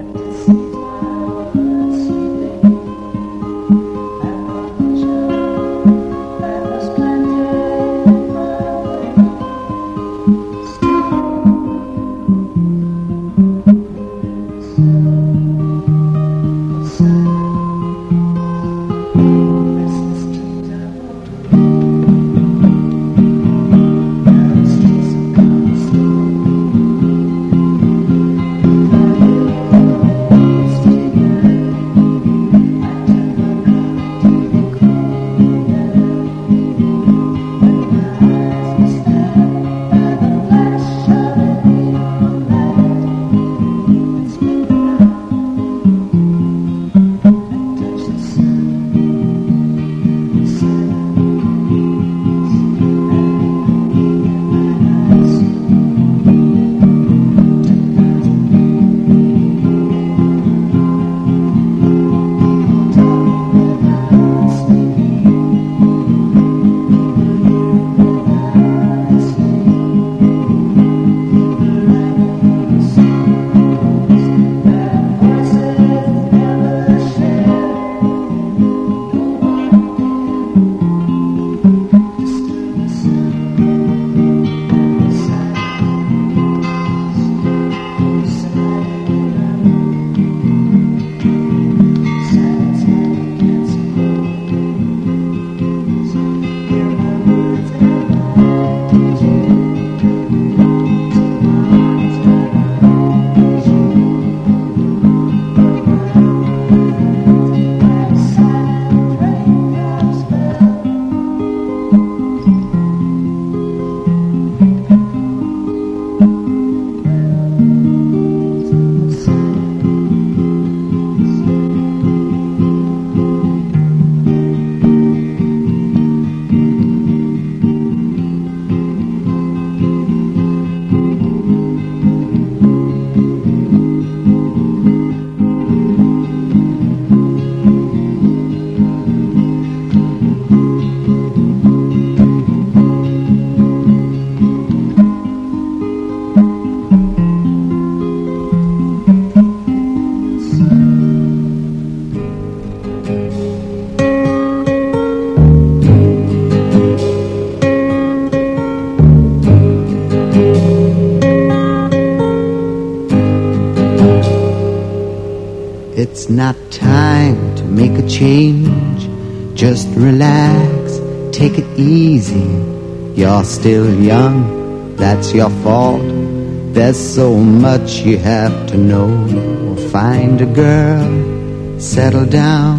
It's not time to make a change. Just relax, take it easy. You're still young, that's your fault. There's so much you have to know. Find a girl, settle down.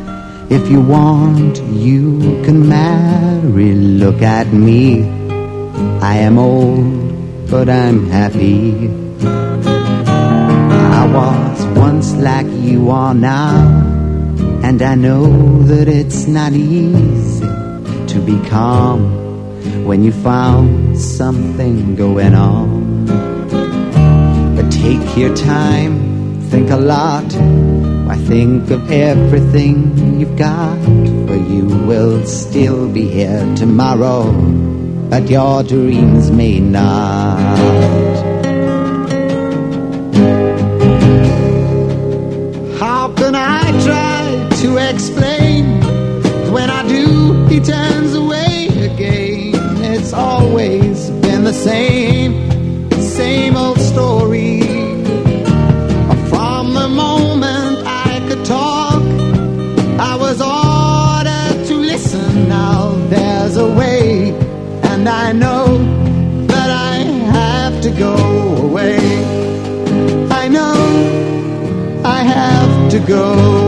If you want, you can marry. Look at me, I am old, but I'm happy. I was once like you are now, and I know that it's not easy to be calm when you found something going on. But take your time, think a lot. Why, think of everything you've got, for you will still be here tomorrow, but your dreams may not. How can I try to explain? When I do, he turns away again. It's always been the same old story. From the moment I could talk, I was ordered to listen. Now there's a way, and I know that I have to go away. I know I have to go.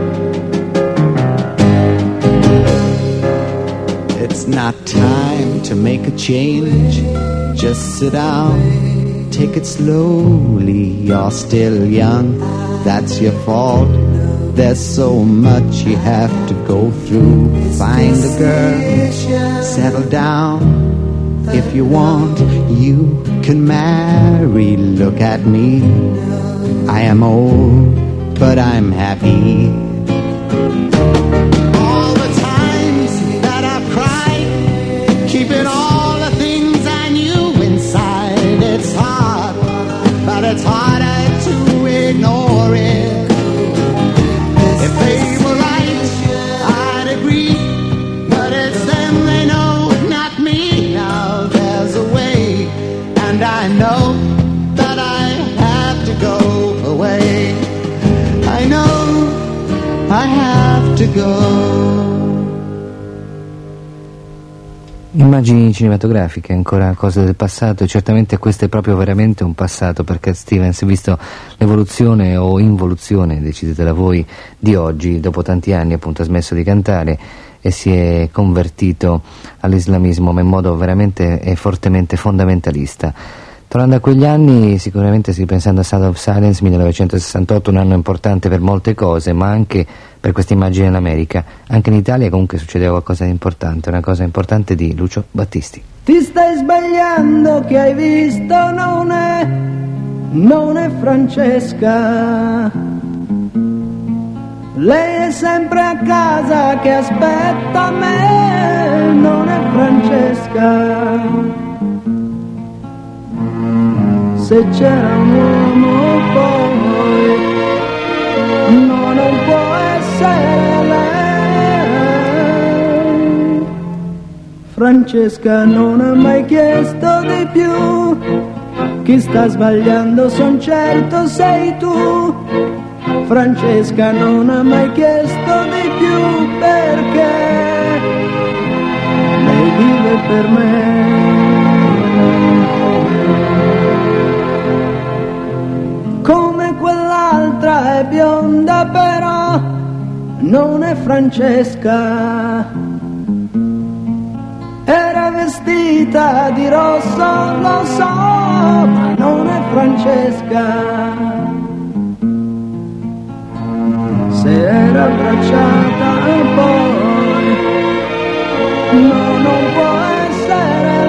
It's not time to to make a change, just sit down, take it slowly. You're still young, that's your fault. There's so much you have to go through. Find a girl, settle down. If you want, you can marry. Look at me, I am old, but I'm happy. All the times that I've cried, keeping all the things I knew inside. It's hard, but it's harder to ignore it. If they were right, I'd agree, but it's them they know, not me. Now there's a way, and I know that I have to go away. I know I have to go. Immagini cinematografiche, ancora cose del passato, e certamente questo è proprio veramente un passato, perché Stevens, visto l'evoluzione o involuzione, decidetela voi, di oggi, dopo tanti anni appunto ha smesso di cantare e si è convertito all'islamismo, ma in modo veramente e fortemente fondamentalista. Tornando a quegli anni, sicuramente ripensando a Sound of Silence, 1968, un anno importante per molte cose, ma anche per questa immagine in America. Anche in Italia comunque succedeva qualcosa di importante, una cosa importante di Lucio Battisti. Ti stai sbagliando, che hai visto non è Francesca. Lei è sempre a casa che aspetta me, non è Francesca. Se c'era un uomo poi, no, non può essere lei. Francesca non ha mai chiesto di più, chi sta sbagliando son certo sei tu. Francesca non ha mai chiesto di più, perché lei vive per me. Come quell'altra è bionda però non è Francesca. Era vestita di rosso, lo so, ma non è Francesca. Se era abbracciata poi, no, non può essere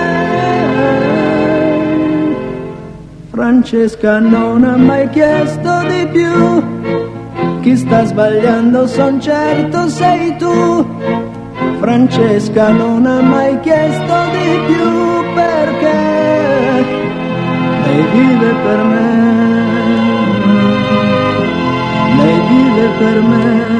lei. Francesca non ha mai chiesto di più, chi sta sbagliando son certo sei tu. Francesca non ha mai chiesto di più, perché lei vive per me. Lei vive per me.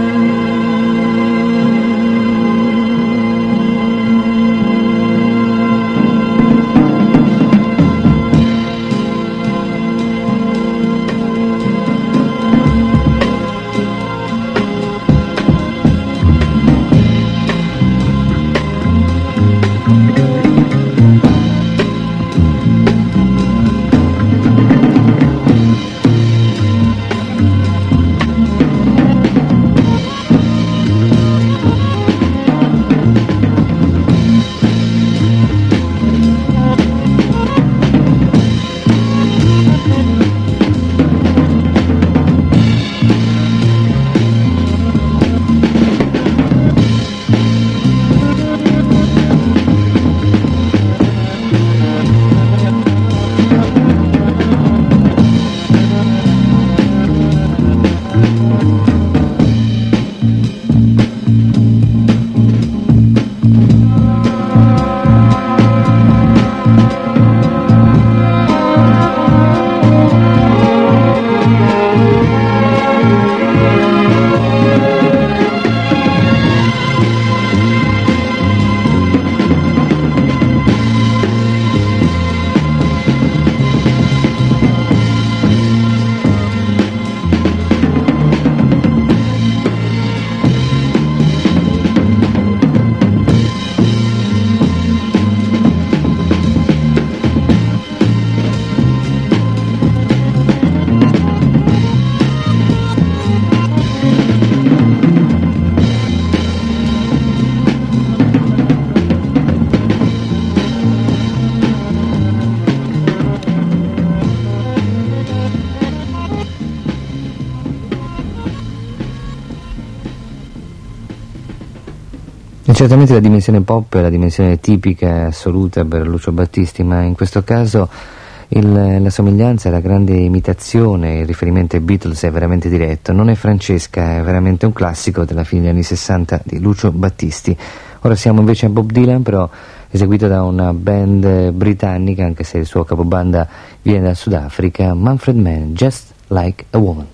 Certamente la dimensione pop è la dimensione tipica assoluta per Lucio Battisti, ma in questo caso la somiglianza, la grande imitazione, il riferimento ai Beatles è veramente diretto. Non è Francesca, è veramente un classico della fine degli anni 60 di Lucio Battisti. Ora siamo invece a Bob Dylan, però eseguito da una band britannica, anche se il suo capobanda viene dal Sudafrica, Manfred Mann, Just Like a Woman.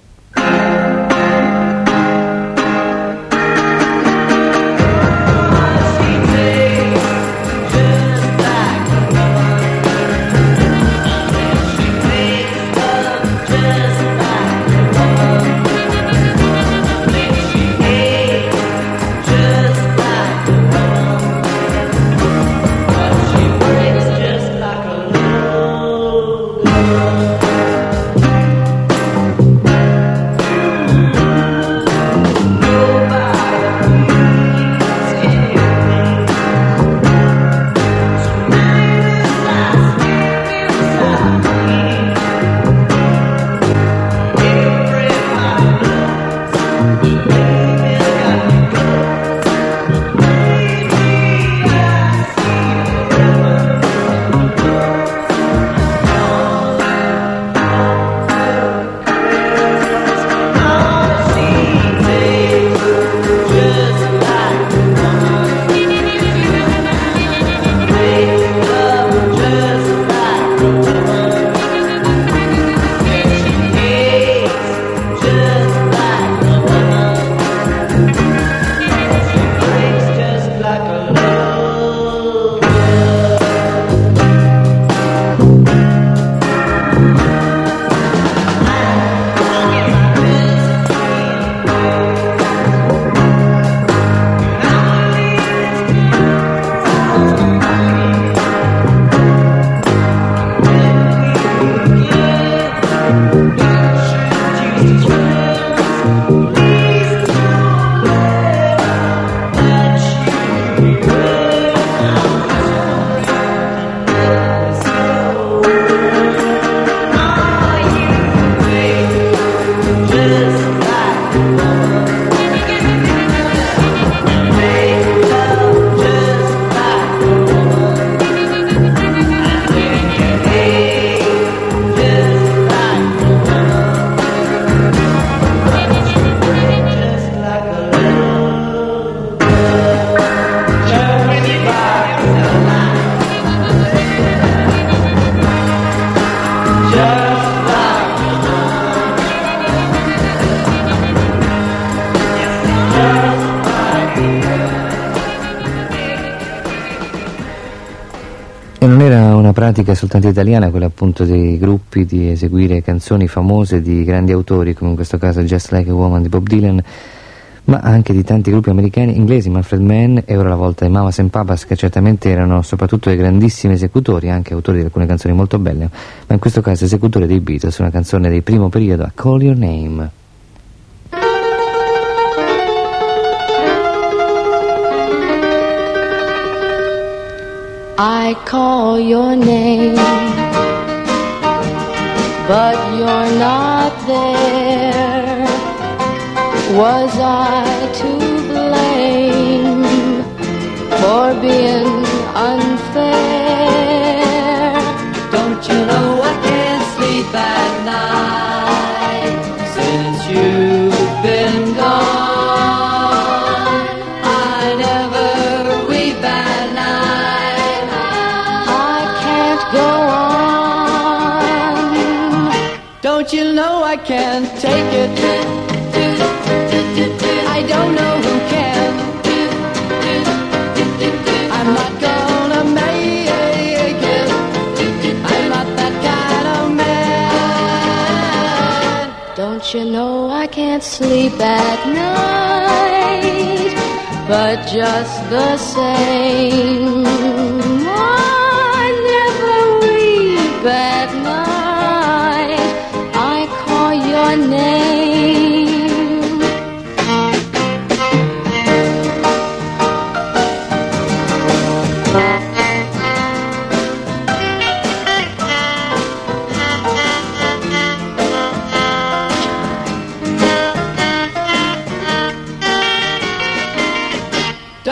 Pratica soltanto italiana, quella appunto dei gruppi di eseguire canzoni famose di grandi autori, come in questo caso Just Like a Woman di Bob Dylan, ma anche di tanti gruppi americani, inglesi, Manfred Mann e ora la volta di Mamas and Papas, che certamente erano soprattutto dei grandissimi esecutori, anche autori di alcune canzoni molto belle, ma in questo caso esecutori dei Beatles, una canzone del primo periodo, a Call Your Name. I call your name, but you're not there. Was I to blame for being unfair? Don't you know I can't sleep at night since you've been gone? I never weep at night. I can't go on. Don't you know I can't take it? I don't know who can. I'm not gonna make it. I'm not that kind of man. Don't you know I can't sleep at night? But just the same, I never weep at night. I call your name.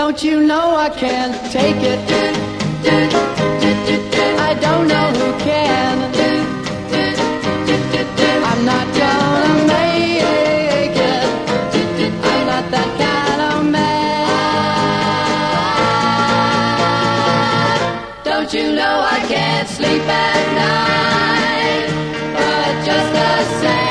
Don't you know I can't take it? I don't know who can. I'm not gonna make it. I'm not that kind of man. Don't you know I can't sleep at night? But just the same.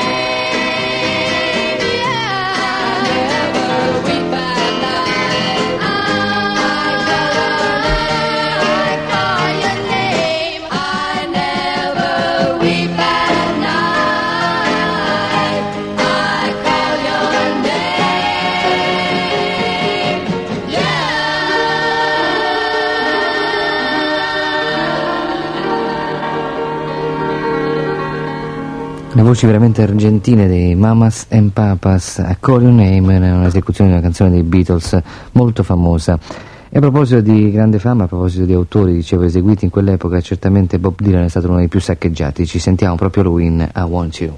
Le voci veramente argentine dei Mamas and Papas, A Call Your Name, un'esecuzione di una canzone dei Beatles molto famosa. E a proposito di grande fama, a proposito di autori, dicevo, eseguiti in quell'epoca, certamente Bob Dylan è stato uno dei più saccheggiati. Ci sentiamo proprio lui in I Want You.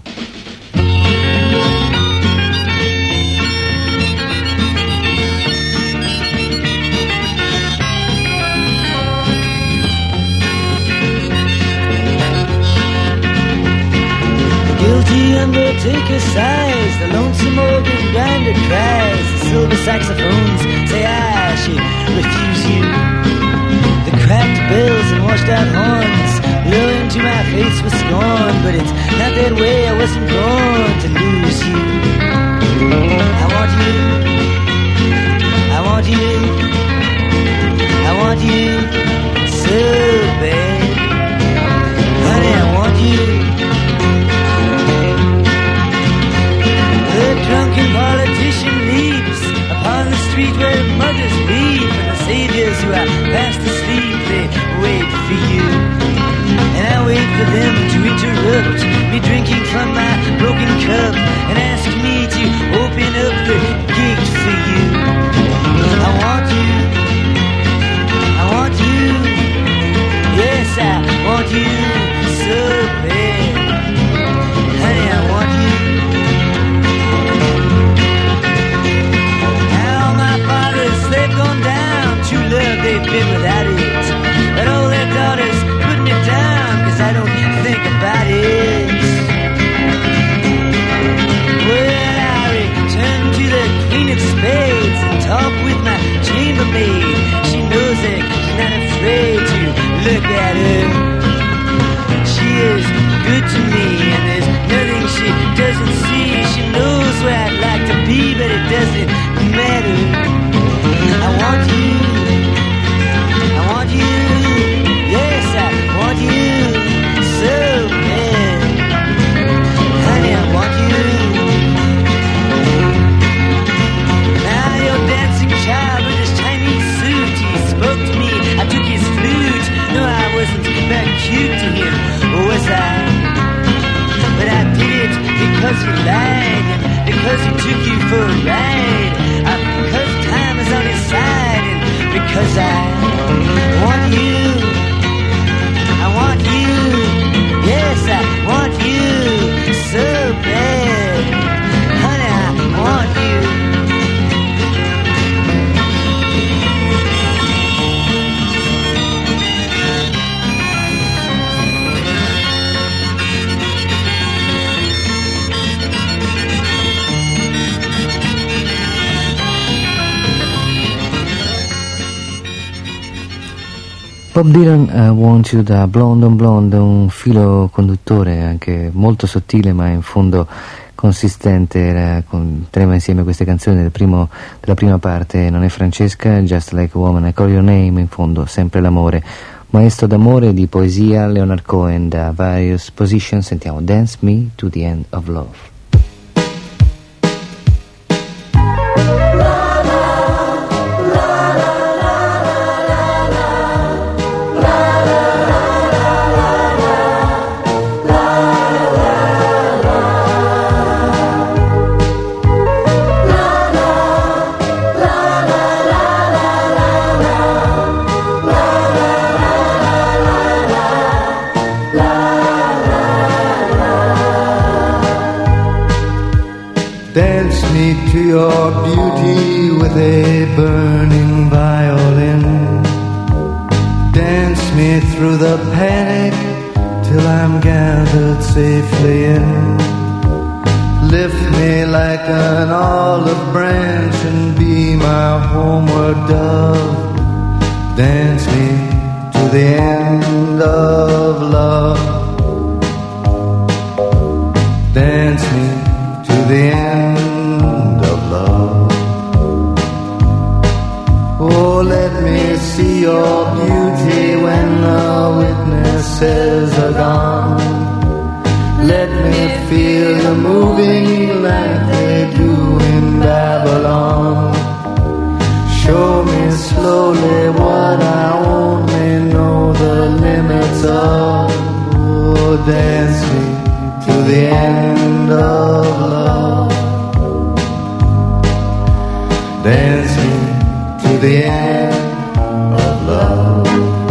Guilty undertaker sighs, the lonesome organ grinder cries, the silver saxophones say I should refuse you. The cracked bells and washed out horns blow into my face with scorn, but it's not that way, I wasn't born to lose you. I want you, I want you, I want you so bad. Honey, I want you. The drunken politician leaps upon the street where mothers weep, and the saviors who are fast asleep, they wait for you. And I wait for them to interrupt me drinking from my broken cup and ask me to open up the gate for you. I want you, I want you, yes I want you so bad. Honey, I want you. They've gone down, true love, they've been without it. But all their daughters putting it down, cause I don't think about it. Well, I return to the Queen of Spades and talk with my chambermaid. She knows it, she's not afraid to look at her. She is good to me, and there's nothing she doesn't see. She knows where I'd like to be, but it doesn't matter. I want you, I want you, yes I want you so bad. Honey, I want you. Now your dancing child with his Chinese suit, he spoke to me, I took his flute. No, I wasn't very cute to him, was I? But I did it because he lied, and because he took you for a ride. Because time is on his side, and because I want you, I want you, yes I want you so bad. Honey, I want you. Bob Dylan, Want You, da Blonde on Blonde, un filo conduttore anche molto sottile ma in fondo consistente. Teneva insieme queste canzoni della prima parte, Non è Francesca, Just Like a Woman, I Call Your Name, in fondo sempre l'amore. Maestro d'amore, di poesia, Leonard Cohen, da Various Positions. Sentiamo Dance Me to the End of Love. Dance me to your beauty with a burning violin. Dance me through the panic till I'm gathered safely in. Lift me like an olive branch and be my homeward dove. Dance me to the end of love. Dance me to the end of love. Oh, let me see your beauty when the witnesses are gone. Let me feel you moving like they do in Babylon. Show me slowly what I only know the limits of. Oh, dance me to the end of love. Dance me to the end of love.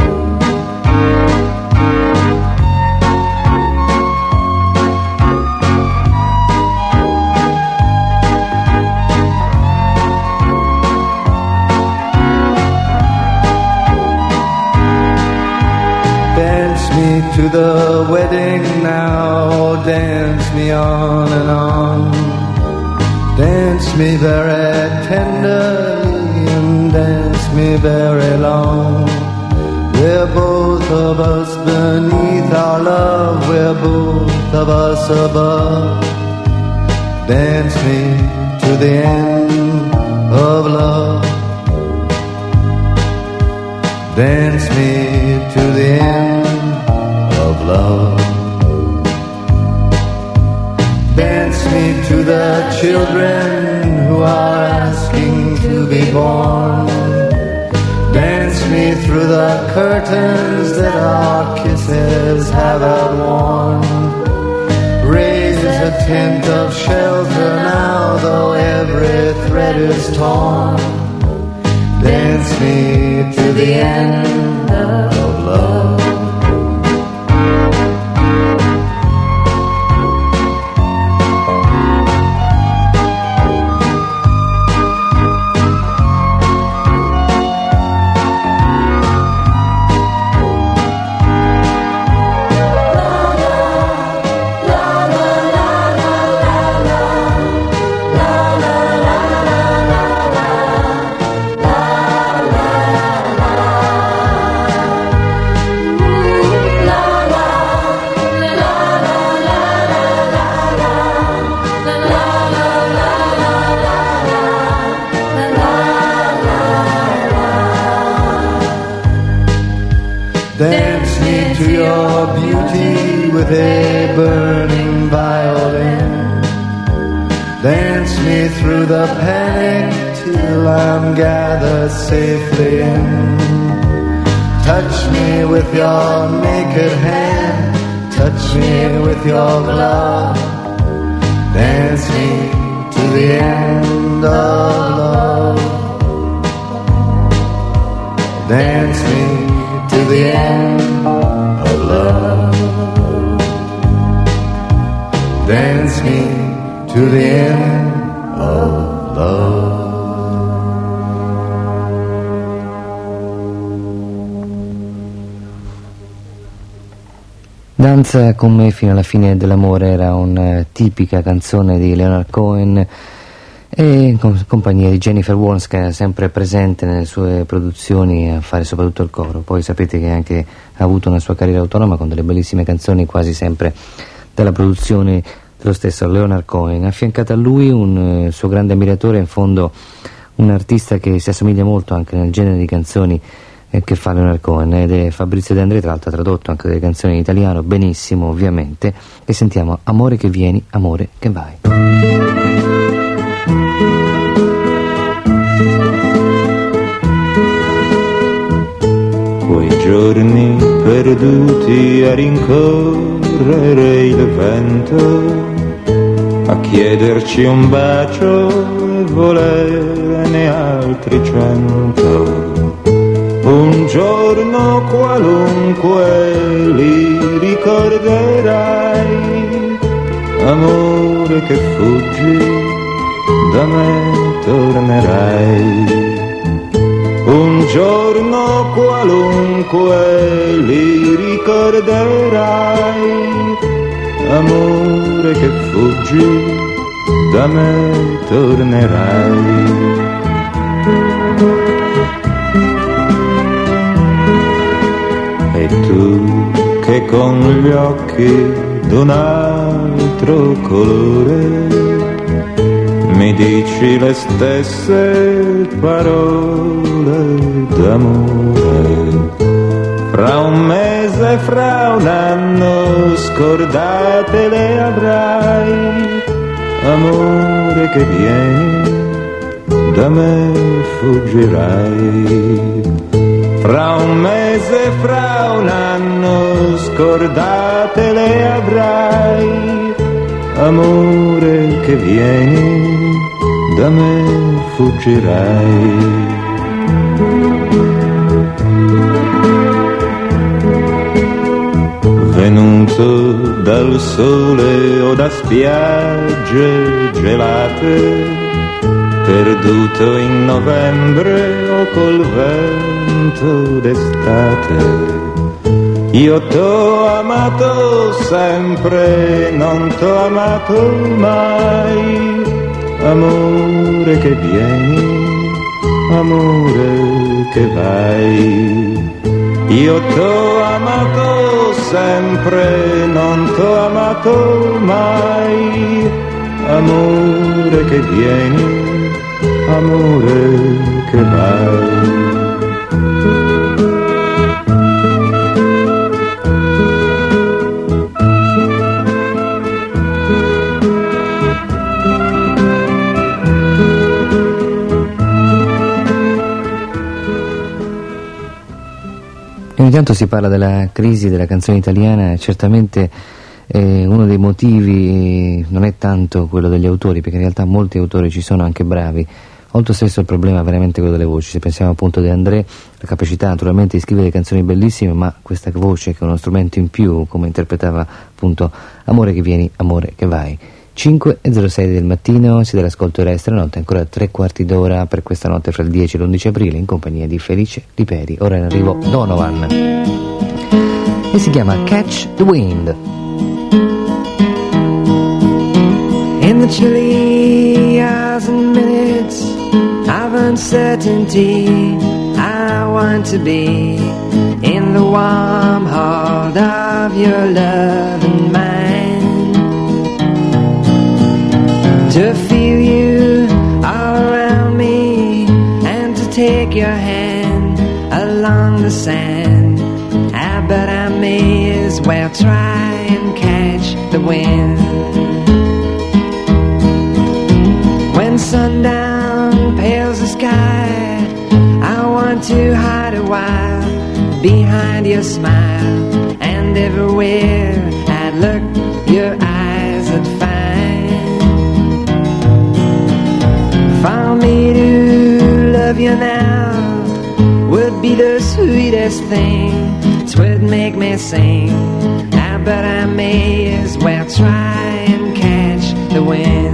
To the wedding now, dance me on and on. Dance me very tenderly and dance me very long. We're both of us beneath our love, we're both of us above. Dance me to the end of love. Dance me to the end of love. Dance me to the children who are asking to be born. Dance me through the curtains that our kisses have outworn. Raise a tent of shelter now, though every thread is torn. Dance me to the end of love. Dance me to your beauty with a burning violin. Dance me through the panic till I'm gathered safely in. Touch me with your naked hand, touch me with your glove. Dance me to the end of love. Dance me to the end of love. Dance me to the end of love. Danza con me fino alla fine dell'amore era una tipica canzone di Leonard Cohen e in compagnia di Jennifer Warnes, che è sempre presente nelle sue produzioni a fare soprattutto il coro. Poi sapete che anche ha avuto una sua carriera autonoma con delle bellissime canzoni quasi sempre dalla produzione dello stesso Leonard Cohen. Affiancato a lui un suo grande ammiratore, in fondo un artista che si assomiglia molto anche nel genere di canzoni che fa Leonard Cohen, ed è Fabrizio De André. Tra l'altro ha tradotto anche delle canzoni in italiano benissimo, ovviamente, e sentiamo Amore che vieni, amore che vai. Quei giorni perduti a rincorrere il vento, a chiederci un bacio e volerne altri 100. Un giorno qualunque li ricorderai, amore che fuggi da me tornerai. Un giorno qualunque li ricorderai, amore che fuggi, da me tornerai. E tu che con gli occhi d'un altro colore mi dici le stesse parole d'amore, fra un mese, fra un anno scordate le avrai, amore che vieni, da me fuggirai. Fra un mese, fra un anno scordate le avrai, amore che vieni, da me fuggirai. Venuto dal sole o da spiagge gelate, perduto in novembre o col vento d'estate, io t'ho amato sempre, non t'ho amato mai, amore che vieni, amore che vai. Io t'ho amato sempre, non t'ho amato mai, amore che vieni, amore che vai. Ogni tanto si parla della crisi della canzone italiana, certamente uno dei motivi non è tanto quello degli autori, perché in realtà molti autori ci sono anche bravi, molto spesso il problema è veramente quello delle voci. Se pensiamo appunto a De André, la capacità naturalmente di scrivere canzoni bellissime, ma questa voce che è uno strumento in più, come interpretava appunto Amore che vieni, amore che vai. 5:06 del mattino, siete all'ascolto di Stranotte, ancora 3/4 d'ora per questa notte fra il 10 e l'11 aprile in compagnia di Felice Liperi. Ora in arrivo Donovan e si chiama Catch the Wind. In the chilly hours and minutes of uncertainty, I want to be in the warm hold of your love and mine, to feel you all around me and to take your hand along the sand. But I may as well try and catch the wind. When sundown pales the sky, I want to hide a while behind your smile, and everywhere I'd look, your eyes would find. For me to love you now would be the sweetest thing. 'Twould make me sing, but I may as well try and catch the wind.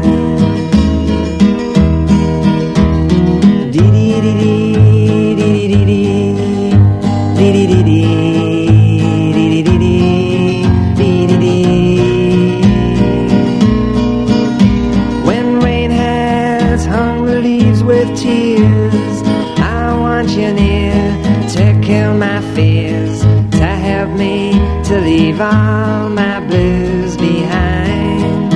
When rain has hung the leaves with tears, I want you near to kill my fears, to help me to leave all my blues behind.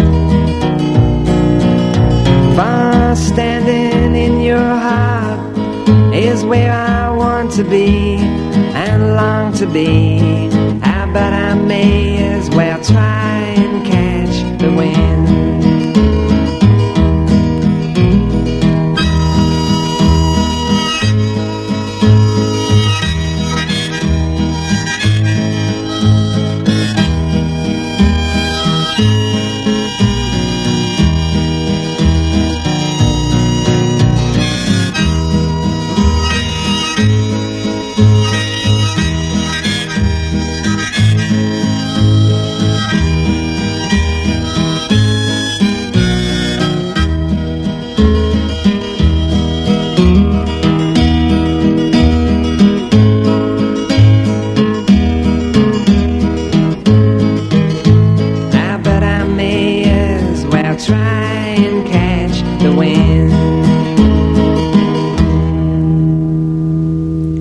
For standing in your heart is where I want to be and long to be, but I may as well try and catch the wind.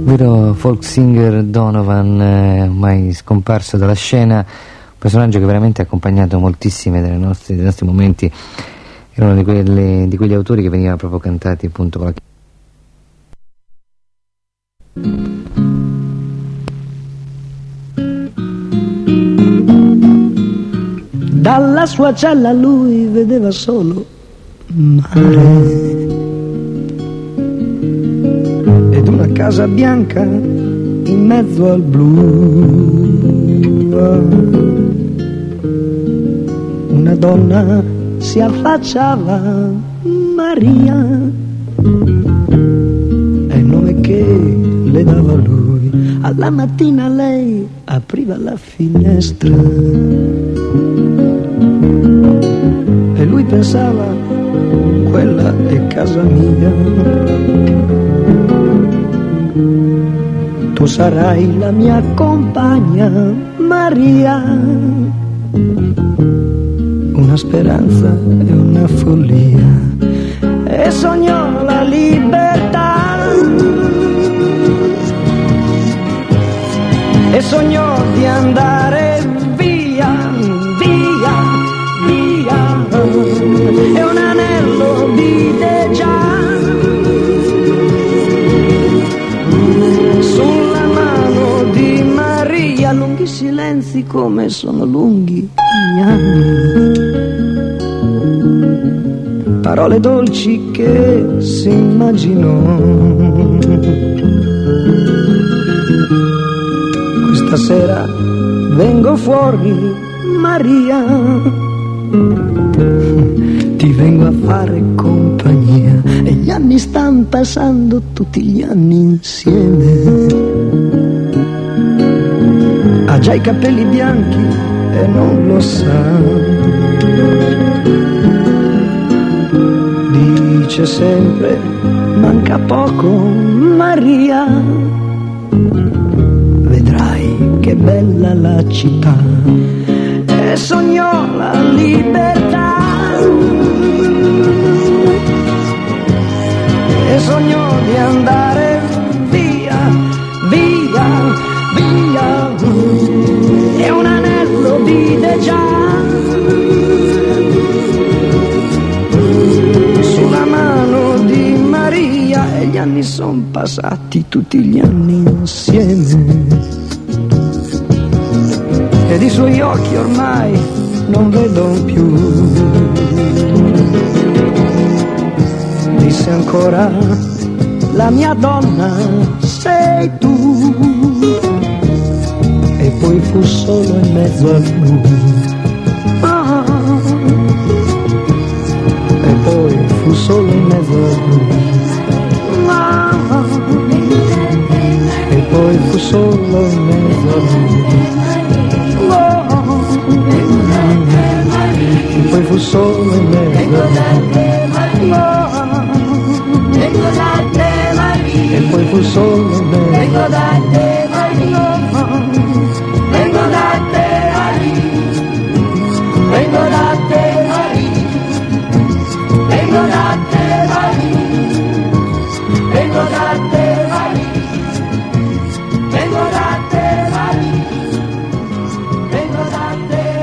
vero folk singer Donovan, ormai scomparso dalla scena, un personaggio che veramente ha accompagnato moltissime dei nostri momenti, era uno di quegli autori che veniva proprio cantati appunto con la Dalla sua cella lui vedeva solo mare ed una casa bianca in mezzo al blu. Una donna si affacciava, Maria, è il nome che le dava lui. Alla mattina lei apriva la finestra e lui pensava, quella è casa mia. Tu sarai la mia compagna, Maria. Una speranza e una follia, e sognò la libertà, e sognò di andare via, via, via, e un anello vide già sulla mano di Maria. Lunghi silenzi come sono lunghi gli anni, parole dolci che si immaginò. Questa sera vengo fuori, Maria, ti vengo a fare compagnia, e gli anni stanno passando, tutti gli anni insieme. Ha già i capelli bianchi e non lo sa, dice sempre manca poco, Maria, vedrai che bella la città. E sognò la libertà, e sognò di andare via, via, via, e un anello vide già sulla mano di Maria, e gli anni son passati, tutti gli anni insieme, ed i suoi occhi ormai non vedo più. Disse ancora, la mia donna sei tu, e poi fu solo in mezzo al blu. E poi fu solo in mezzo al blu. E poi fu solo in mezzo al blu. E poi fu solo in mezzo al blu. E poi fu solo in mezzo al blu. Vengo da te, vengo da te, vengo da te, vengo da te, vengo da te, vengo da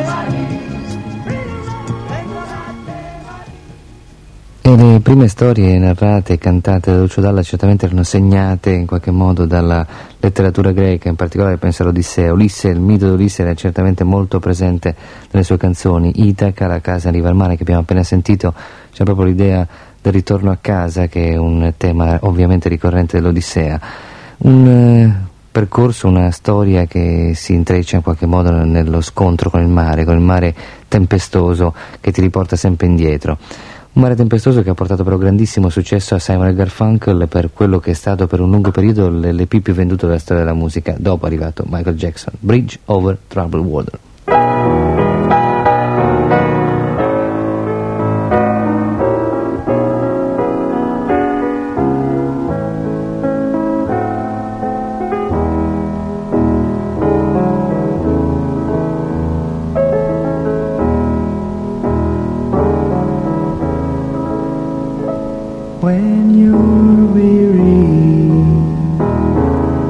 te. E le prime storie narrate e cantate da Lucio Dalla certamente erano segnate in qualche modo dalla letteratura greca, in particolare penso all'Odissea. Ulisse, il mito di Ulisse era certamente molto presente nelle sue canzoni. Itaca, la casa in riva al mare che abbiamo appena sentito, c'è proprio l'idea del ritorno a casa, che è un tema ovviamente ricorrente dell'Odissea. Un percorso, una storia che si intreccia in qualche modo nello scontro con il mare tempestoso che ti riporta sempre indietro. Un mare tempestoso che ha portato però grandissimo successo a Simon & Garfunkel per quello che è stato per un lungo periodo l'EP più venduto della storia della musica. Dopo è arrivato Michael Jackson, Bridge Over Troubled Water. When you're weary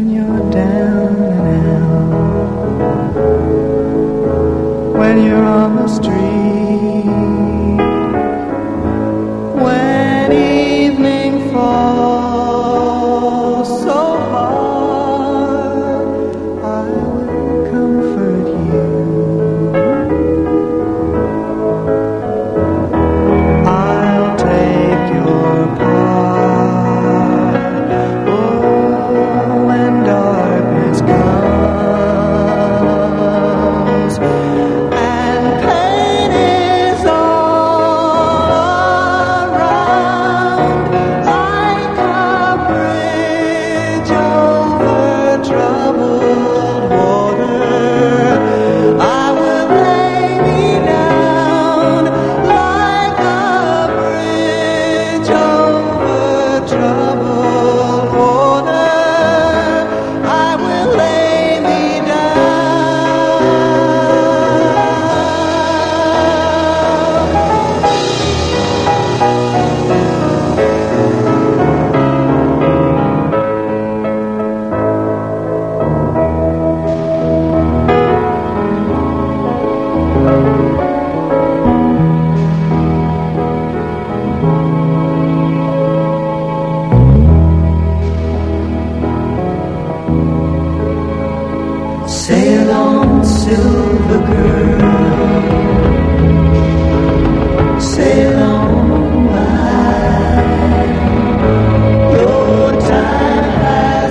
when you're down and out, when you're on the street, when evening falls so hard, I will comfort you. I'll take your part. Oh, when darkness comes and pain is all around, like a bridge over troubled water, I will lay me down. Like a bridge over troubled water, I will lay me sail on, silver girl, sail on by. Your time has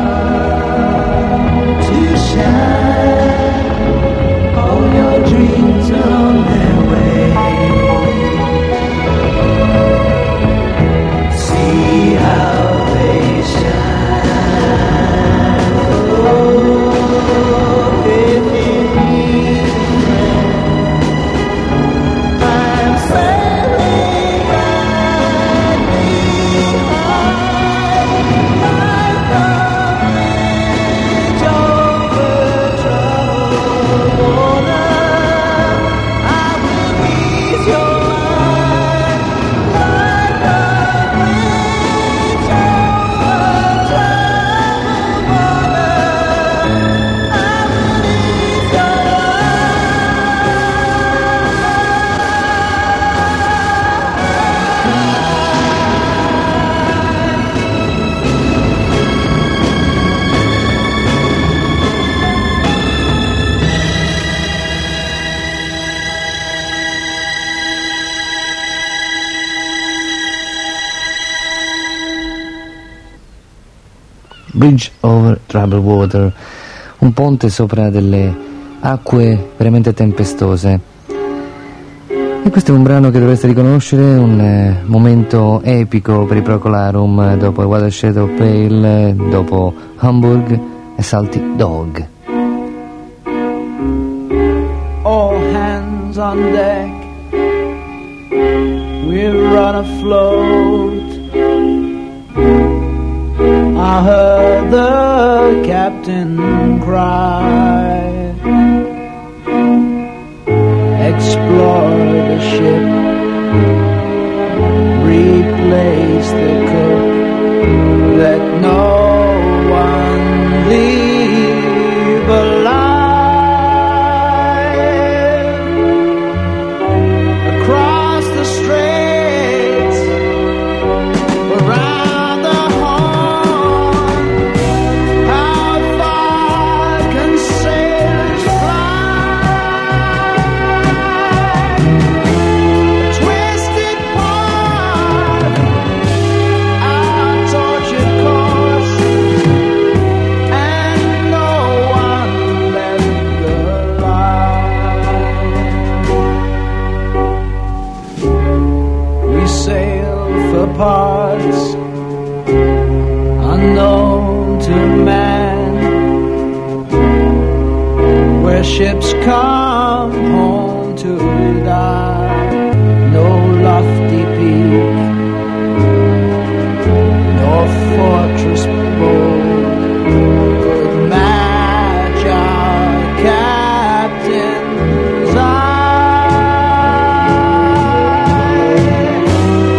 come to shine. All your dreams are on their way. See how they shine. Oh, if you need a friend, I'm sailing right behind, like a bridge over troubled water. I will ease your mind, like a bridge over troubled water. I will ease your Bridge over Troubled Water, un ponte sopra delle acque veramente tempestose. E questo è un brano che dovreste riconoscere, un momento epico per i Procolarum, dopo What a Shadow Pale, dopo Hamburg e Salty Dog. All hands on deck, we'll run afloat. I heard the captain cry, explore the ship, replace the cook, let no one leave alive. Across the straits, around the horn, how far can sailors fly? Twisted path, our tortured course, and no one left alive. We sail for parts unknown to man, where ships come home to die. No lofty peak, nor fortress bold could match our captain's eye.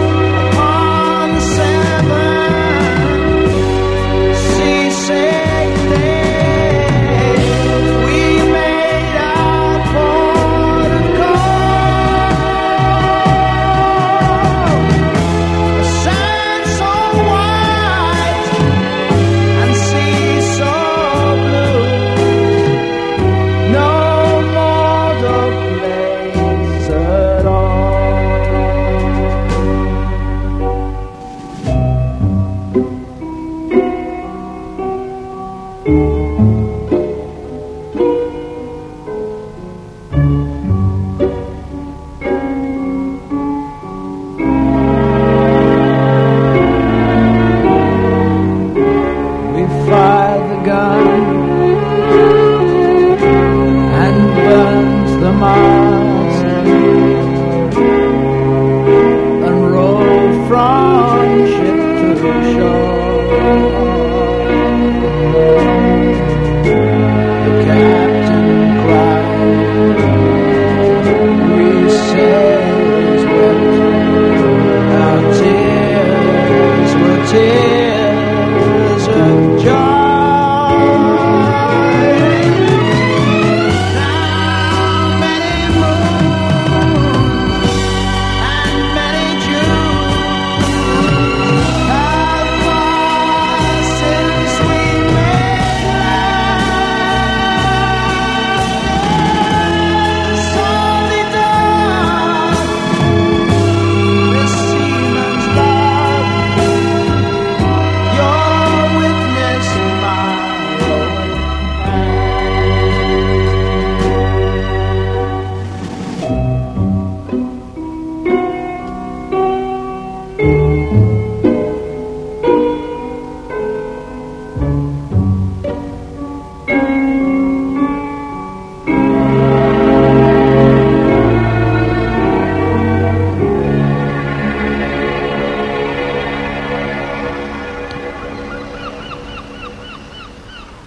Upon the seven seasick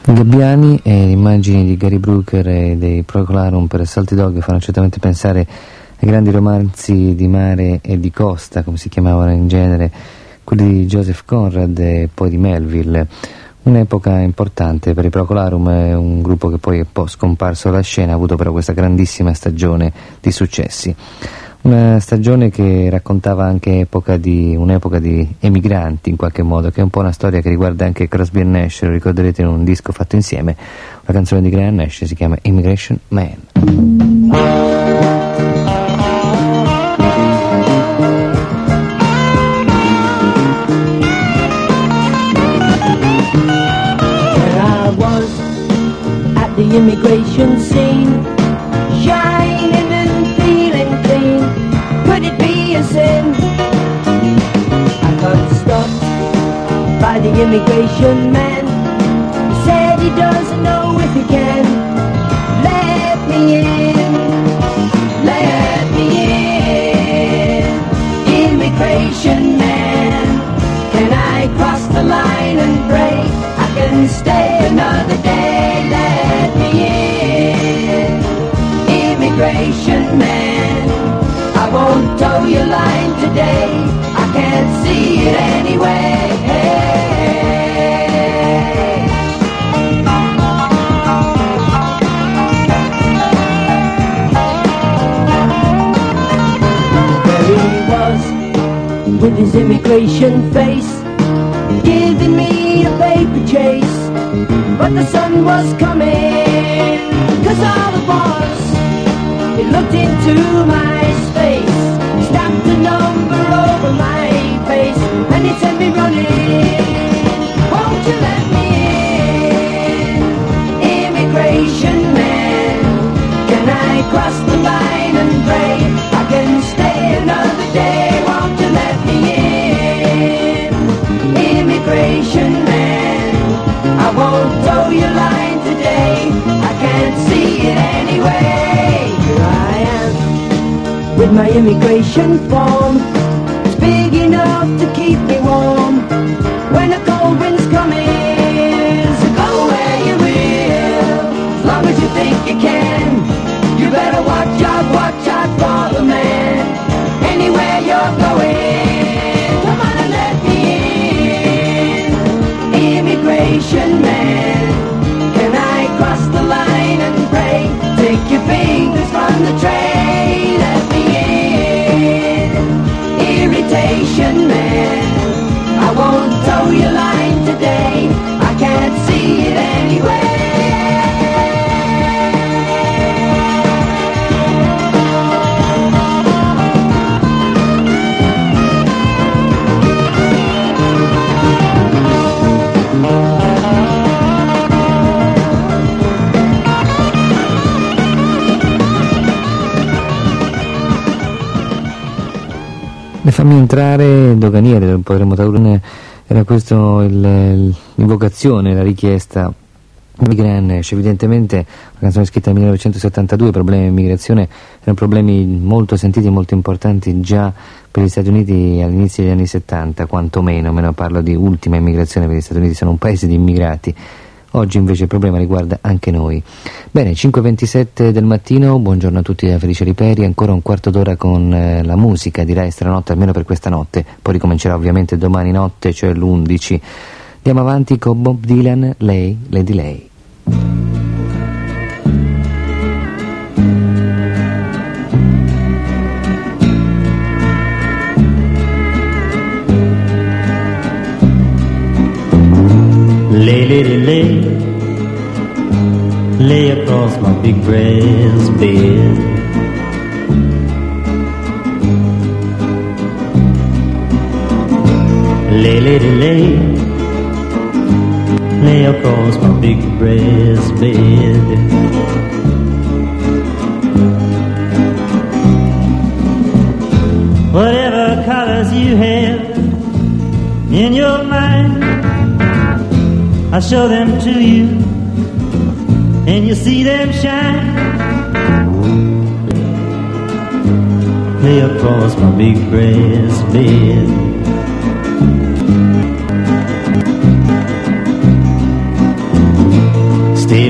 Gabbiani e le immagini di Gary Brooker e dei Procolarum per Salty Dog fanno certamente pensare ai grandi romanzi di mare e di costa, come si chiamavano in genere, quelli di Joseph Conrad e poi di Melville. Un'epoca importante per i Procolarum, un gruppo che poi è un po' scomparso dalla scena, ha avuto però questa grandissima stagione di successi. Una stagione che raccontava anche un'epoca di emigranti in qualche modo, che è un po' una storia che riguarda anche Crosby e Nash, lo ricorderete in un disco fatto insieme, una canzone di Graham Nash, si chiama Immigration Man. The immigration scene, shining and feeling clean. Could it be a sin? I got stopped by the immigration man. He said he doesn't know if he can let me in, let me in. Immigration man, can I cross the line and pray I can stay another day? Immigration man, I won't toe your line today, I can't see it anyway. There he was, with his immigration face, giving me a paper chase, but the sun was coming, 'cause all it was, he looked into my space, stamped a number over my face, and he sent me running. Won't you let me in? Immigration man, can I cross the line and pray I can stay another day? Won't you let me in? Immigration man, I won't toe your line today, I can't see it anyway. With my immigration form, it's big enough to keep me warm. When a cold wind's coming, so go where you will, as long as you think you can. You better watch out for the man, anywhere you're going. Come on and let me in, immigration man. Can I cross the line and pray? Take your fingers from the tray. Irritation man, I won't toe your line today, I can't see it anyway. Le fammi entrare doganiere, potremmo tradurre, era questo l'invocazione, la richiesta di Graham Nash. Evidentemente una canzone scritta nel 1972, i problemi di immigrazione erano problemi molto sentiti e molto importanti già per gli Stati Uniti all'inizio degli anni 70, quantomeno parlo di ultima immigrazione, perché gli Stati Uniti sono un paese di immigrati. Oggi invece il problema riguarda anche noi. Bene, 5:27 del mattino, buongiorno a tutti da Felice Riperi, ancora un quarto d'ora con la musica, direi stranotte almeno per questa notte, poi ricomincerà ovviamente domani notte, cioè l'11. Andiamo avanti con Bob Dylan, Lay, Lady Lay. Lay, lady, lay, lay across my big brass bed. Lay, lady, lay, lay across my big brass bed. Whatever colors you have in your mind, I'll show them to you, and you'll see them shine. Lay across my big brass bed.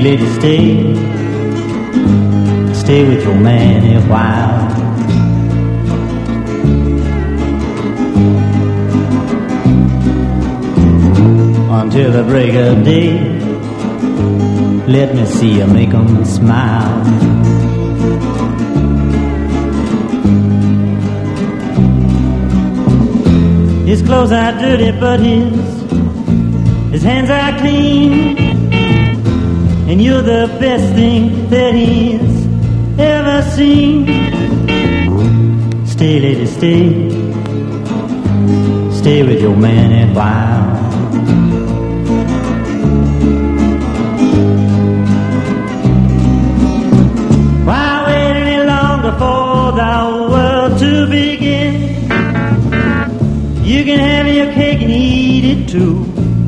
lady, stay. Stay with your man a while. Until the break of day, let me see you make 'em smile. His clothes are dirty, but his hands are clean. And you're the best thing that he's ever seen. Stay, lady, stay. Stay with your man a while. Why wait any longer for the world to begin? You can have your cake and eat it too.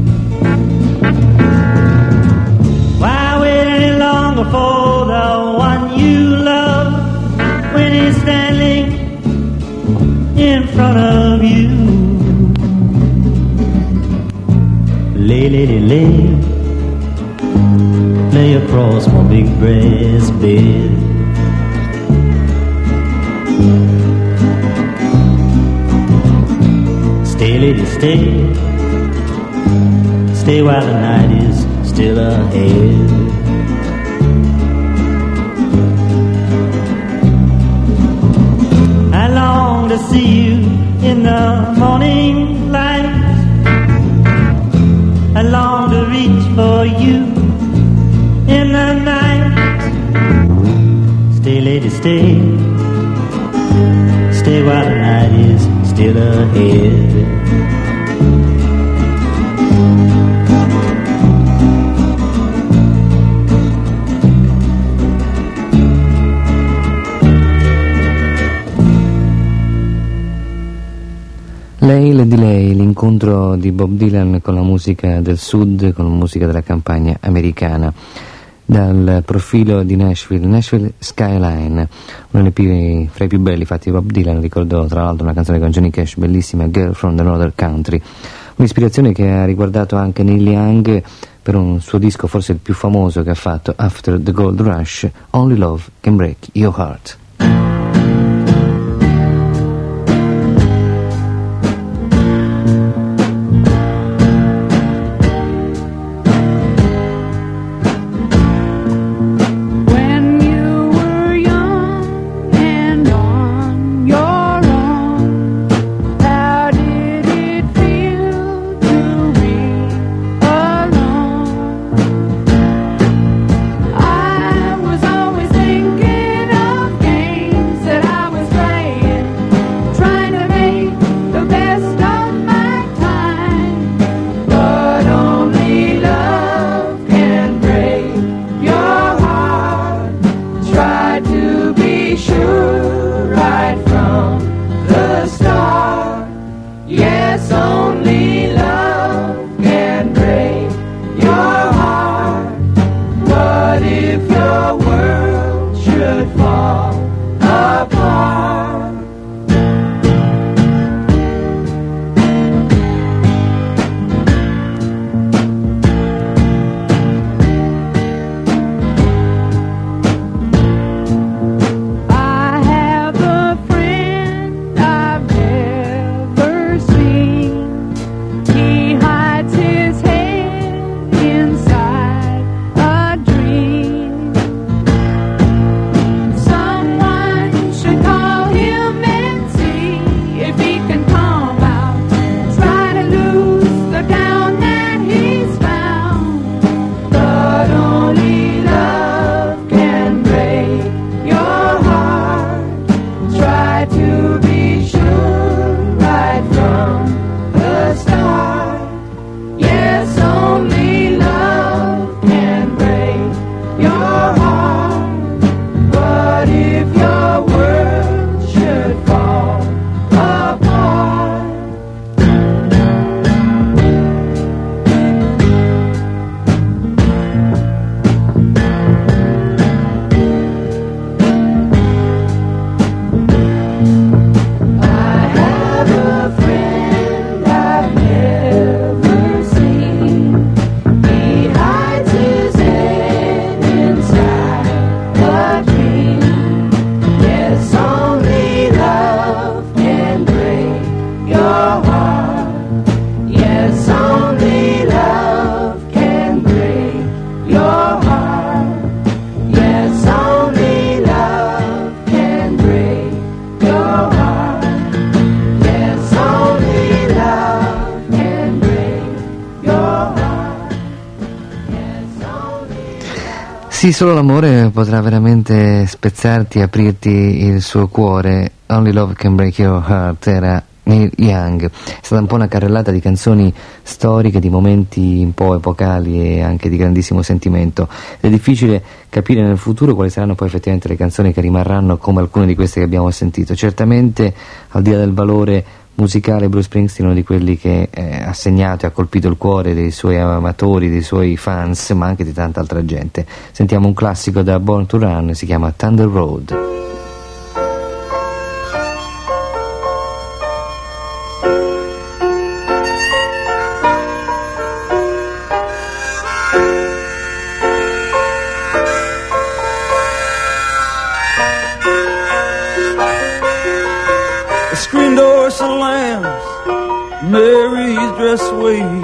Why wait any longer for the one you love when he's standing in front of you? Lay, lady, lay, lay across my big breast bed. Stay, lady, stay. Stay while the night is still ahead. I long to see you in the morning light. I long to reach for you in the night. Stay, lady, stay. Stay while the night is still ahead. Lei, Lady Lay, l'incontro di Bob Dylan con la musica del sud, con la musica della campagna americana. Dal profilo di Nashville Skyline, uno dei fra i più belli fatti di Bob Dylan. Ricordo tra l'altro una canzone con Johnny Cash bellissima, Girl from the Northern Country, un'ispirazione che ha riguardato anche Neil Young per un suo disco forse il più famoso che ha fatto, After the Gold Rush, Only Love Can Break Your Heart. I was always thinking of games. Sì, solo l'amore potrà veramente spezzarti, aprirti il suo cuore. Only Love Can Break Your Heart era Neil Young. È stata un po' una carrellata di canzoni storiche, di momenti un po' epocali e anche di grandissimo sentimento. È difficile capire nel futuro quali saranno poi effettivamente le canzoni che rimarranno come alcune di queste che abbiamo sentito. Certamente, al di là del valore musicale, Bruce Springsteen è uno di quelli che ha segnato e ha colpito il cuore dei suoi amatori, dei suoi fans, ma anche di tanta altra gente. Sentiamo un classico da Born to Run, si chiama Thunder Road. Mary's dress waves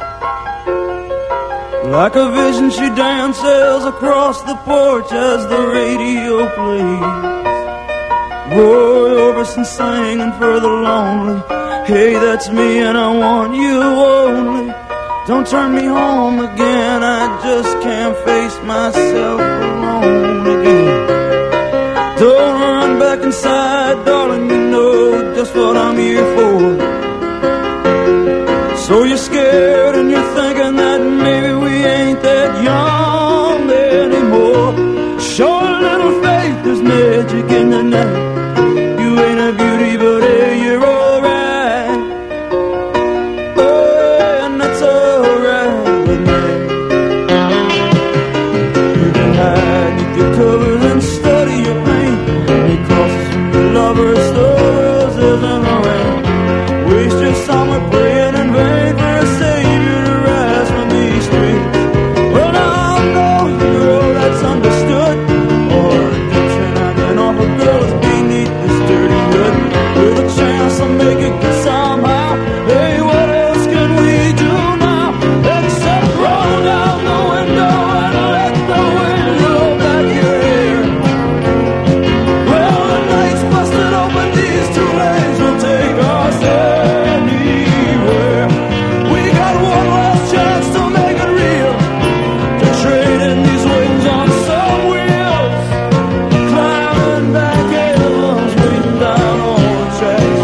like a vision. She dances across the porch as the radio plays. Roy Orbison singing for the lonely. Hey, that's me and I want you only. Don't turn me home again, I just can't face myself alone again. Don't run back inside, darling, you know just what I'm here for. So you're scared and you're thinking that maybe we ain't that young anymore. Show a little faith, there's magic in the night. You ain't a beauty, but hey, you're alright. Oh, and that's alright with me. You can hide with your covers and study your pain. Because from your lovers, the roses and the rain. Waste your summer praying in vain for a savior to rise from these streets. Well, now I know the road that's understood, or redemption I can offer girls beneath this dirty hood. With a chance to make it good somehow. Hey, what else can we do now except roll down the window and let the wind blow back your hair? Well, the night's busted open, these two lanes will take us anywhere. We got one last chance to make it real, to trade in these wings on some wheels, climbing back hills, waiting down all the tracks.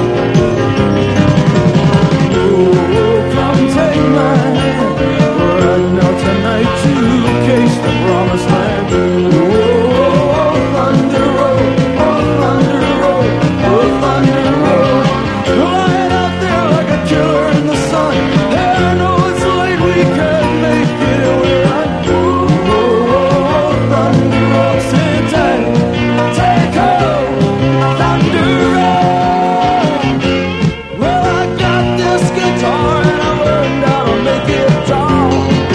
Oh, come take my hand, right now tonight to case the promised land. Oh, Thunder Road, oh, Thunder Road, oh, Thunder Road. Lying out there like a killer in the sun. Hey, I know it's late, we can't make it right. Oh, Thunder Road, sit tight, take hold, Thunder Road. Well, I got this guitar and I learned how to make it talk.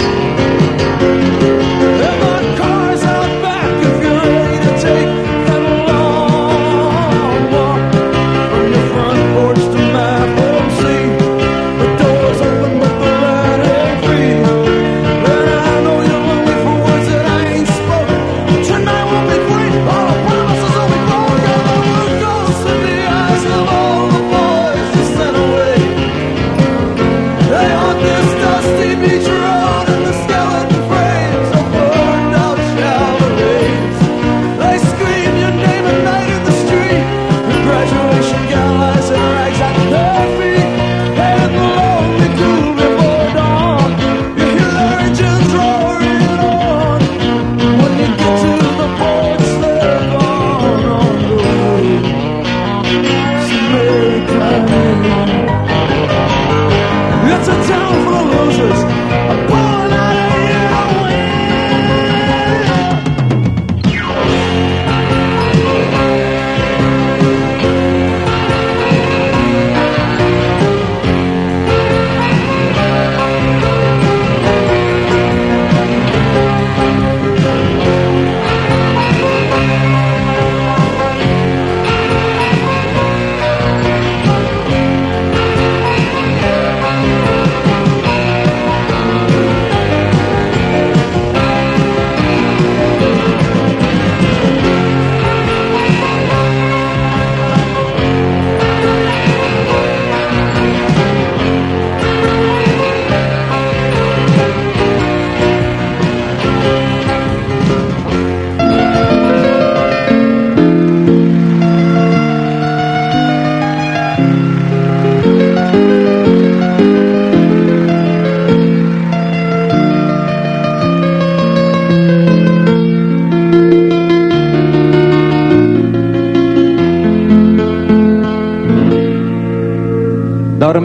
And my car's out back if you're ready to take that long walk. From the front porch to my home seat, the door's open but the ride ain't free. And I know you're lonely for words that I ain't spoken. Tonight won't be free, all the promises will be broken. The ghosts in the eyes of all the boys you sent away. They haunt this dusty beach road and the skeleton frames of burned out Chevrolets. They scream your name at night in the street. Your graduation gown lies in rags at their feet. And the lonely cool before dawn, you hear their engines roaring on. When you get to the porch, they're gone on the road. So Mary Clyde, it's a town full of losers, pulling out of your way.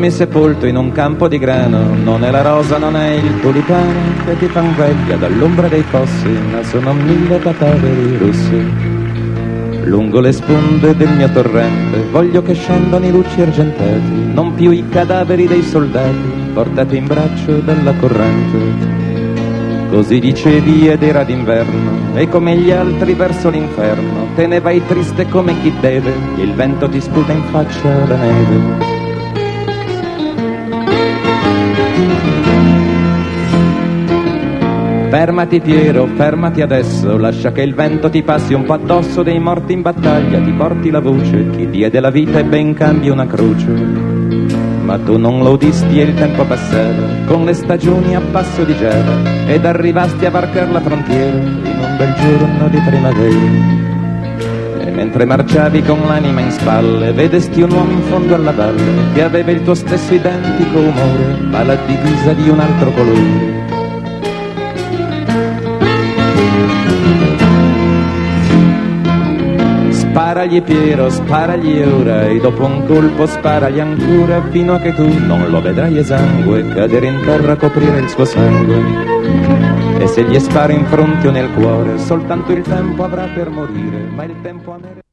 Trovarmi sepolto in un campo di grano, non è la rosa, non è il tulipano che ti fan veglia dall'ombra dei fossi, ma sono 1000 cadaveri russi. Lungo le sponde del mio torrente voglio che scendano i lucci argentati, non più i cadaveri dei soldati portati in braccio dalla corrente. Così dicevi ed era d'inverno, e come gli altri verso l'inferno te ne vai triste come chi deve, e il vento ti sputa in faccia la neve. Fermati Piero, fermati adesso, lascia che il vento ti passi un po' addosso, dei morti in battaglia ti porti la voce, chi diede la vita ebbe in cambio una croce. Ma tu non lo udisti e il tempo passava, con le stagioni a passo di gela, ed arrivasti a varcar la frontiera in un bel giorno di primavera. E mentre marciavi con l'anima in spalle, vedesti un uomo in fondo alla valle, che aveva il tuo stesso identico umore, ma la divisa di un altro colore. Sparagli Piero, sparagli ora, e dopo un colpo sparagli ancora, fino a che tu non lo vedrai esangue, cadere in terra a coprire il suo sangue. E se gli spari in fronte o nel cuore, soltanto il tempo avrà per morire, ma il tempo a me...